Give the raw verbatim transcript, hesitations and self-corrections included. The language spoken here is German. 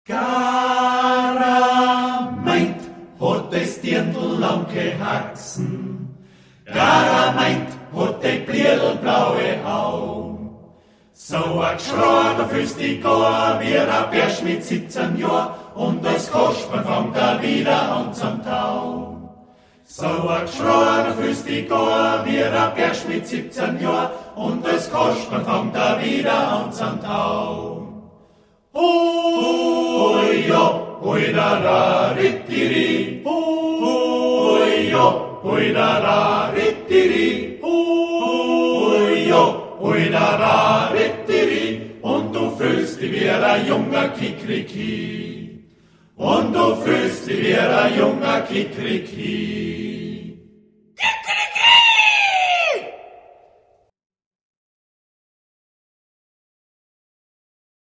Garameint hat das Dirndl lang gehaxen, Garameint hat die blierlblaue Augen. So a geschrien, da fühlst die Goa wie a Bärsch mit siebzehn Jahr und das Kasperl fängt da wieder an zum Tauen. So a geschrien, da fühlst die Goa wie a Bärsch mit siebzehn Jahr und das Kasperl fängt da wieder an zum Tauen. Hui jo, hui da da, rittiri, hui jo, hui da da, rittiri, hui jo, hui da da, rittiri, und du fühlst dich wie ein junger Kikriki, und du fühlst dich wie ein junger Kikriki.